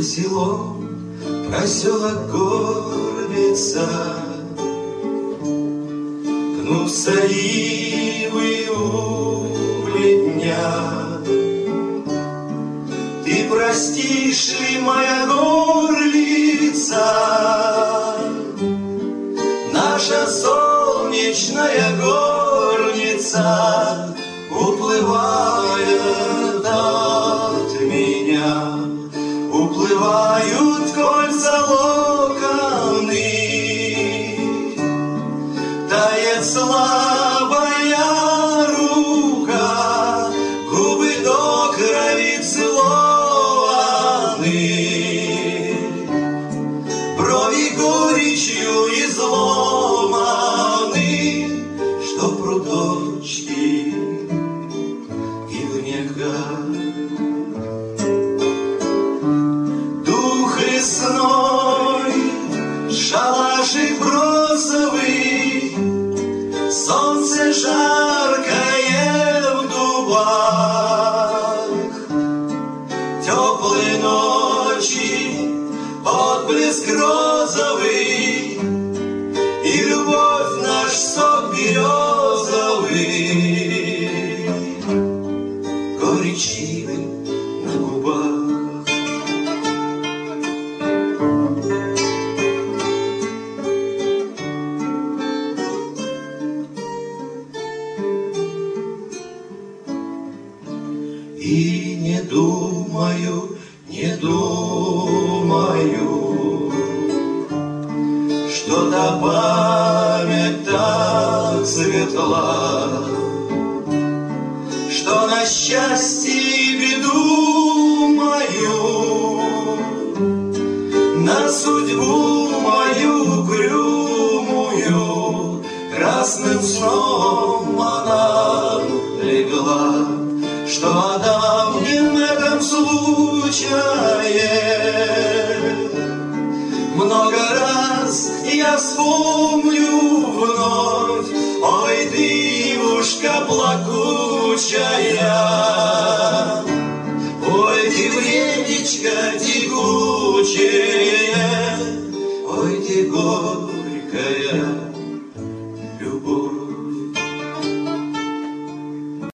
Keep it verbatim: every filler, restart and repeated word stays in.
село, проселок Горница, гнутся ивы у ледня. Ты простишь ли, моя горлица, наша солнечная горница, уплывает от меня, уплывают кольца локоны, тает слабая рука, губы до крови целованы, брови горечью изломаны, что пруточки и в негах. Дух лесной, шалашик бросовый, солнце жаркое в дубах, теплые ночи, отблеск розовый, и любовь наш сок березовый, горячивый на губах. И не думаю, не думаю, что та память так светла, что на счастье и беду мою, на судьбу мою угрюмую, красным сном она легла, что о давнем этом случае много раз я вспомню вновь. Ой, дивушка плакучая, ой, ты времечко текучее, ой, ты горькая.